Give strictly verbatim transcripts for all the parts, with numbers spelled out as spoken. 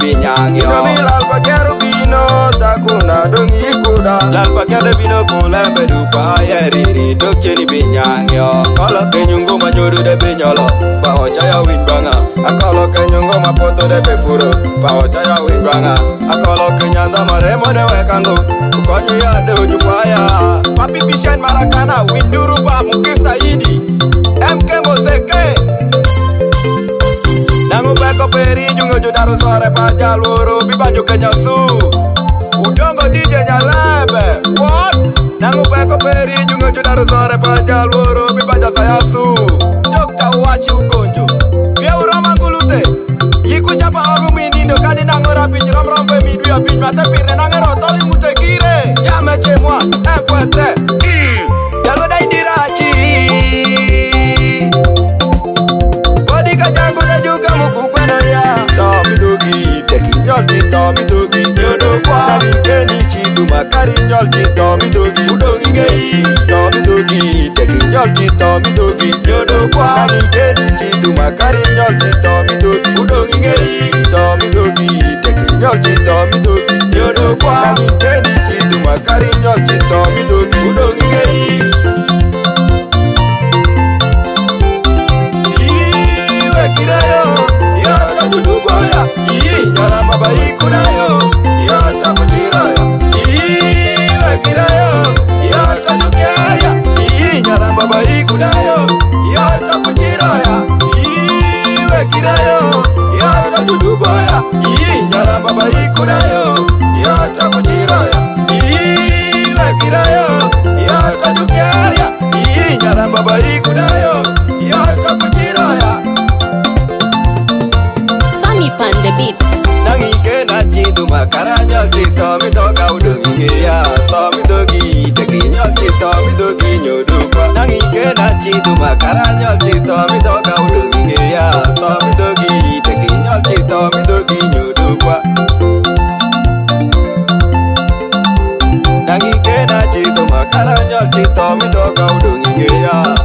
binyangyo Kami lal pakero bino takuna dongi kuda. Lal pakero bino kula bedupa ya riri dokcheni binyangyo Kalo kenyungo manyoru de binyolo pa ochaya win banga Akolo kenyongo mapoto de befuro pa ochaya win banga. Akolo kenyanda maremo de wekango ukonyo ya de ujufaya Papi bishan marakana winduru pa mukisa idi M K Moseke Nangu beko peri jungo judaru sore pa jalworo bibanjo kenyasu Udongo D J Nyalebe What? Nangu beko peri jungo judaru sore pa jalworo bibanjo sayasu Dokta uwachi ugonjo Vya urama ngulute Yiku chapa ogu minindo kadi nangora pinj rom rompe midwi ya pinj mate pirne nangero toli mute gire Jame chemwa ekwete Jalo da indirachi Kodi kajangu na juga mukukwena ya Tomi dogi teki nyolti tomi dogi nyodo kwa Nani keni chidu makari nyolti tomi dogi udongi ngei Tomi dogi teki nyolti tomi dogi nyodo kwa Nani keni chidu makari nyolti tomi dogi udongi ngei Tomi dogi teki nyolti tomi dogi nyodo kwa Nani keni chidu makari nyolti tomi dogi udongi ngei Iwe kirayo Yota kudugoya Ii nyara mabai kunayo Yota kujiraya Iwe kirayo Yota kudugoya Ii nyara mabai kunayo Yota kujiraya Iwe kirayo Yota kudugoya Ii nyara mabai kunayo Yota kujiraya Iwe kirayo Yota kudugoya Ii nyara mabai kunayo Yota kujiraya Sammy Pan the Beats. Nangi kena chidu makara nyolti tomi doga udongi ngeya Tomi dogi teki nyolti tomi dogi nyodupa Nangi kena chidu makara nyolti tomi doga udongi ngeya Tomi dogi teki nyolti tomi dogi nyodupa Nangi kena chidu makara nyolti tomi doga udongi ngeya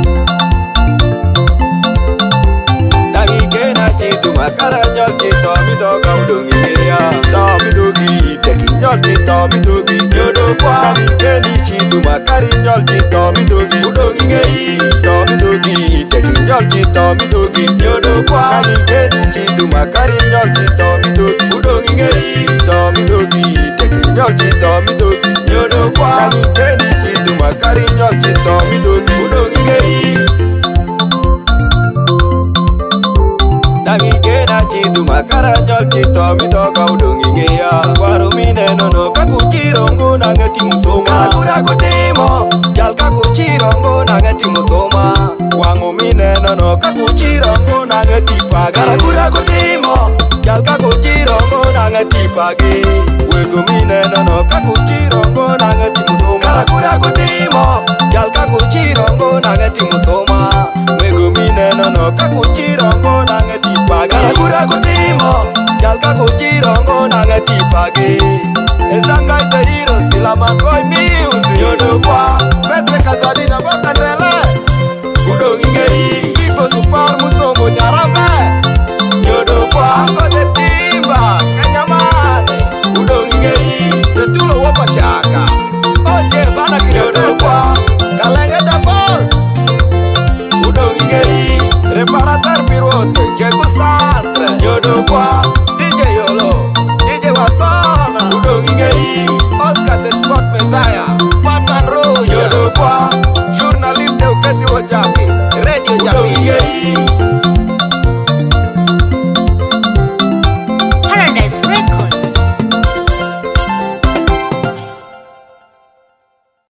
Nangi kena chidu makara nyolti tomi doga udongi ngeya Tomi dogi teki nyolti tomi dogi nyodo kwa Nangi keni chidu makari nyolti tomi dogi udongi ngei Tomi dogi teki nyolti tomi dogi nyodo kwa Nangi keni chidu makari nyolti tomi dogi udongi ngei Tomi dogi teki nyolti tomi dogi nyodo kwa Nangi keni chidu makari nyolti tomi dogi udongi ngei Nangi kena chidu makara nyolti tomi doga udongi ngeya Kwaro mineno no kakuchirongo nangeti musoma Kakura kutimo Jal kakuchirongo nangeti musoma Wango mineno no kakuchirongo nangeti pagi Kakura kutimo Jal kakuchirongo nangeti pagi Wego mineno no kakuchirongo nangeti musoma Kakura kutimo Jal kakuchirongo nangeti musoma Wego mineno no kakuchirongo nangeti pagi Kakura kutimo Jal kakuchirongo nangeti pagi Ezanga iteriro sila makoi miuzi Nyodo kwa Petre kazadina bakandele Udongi ngei Kiko supar mutongo nyarambe Nyodo kwa Ako de timba Kanyamane Udongi ngei Tetulo wapa shaka Oje bana kinyodo kwa Kalenge da boss Udongi ngei Reparatar pirote Chego santre Nyodo kwa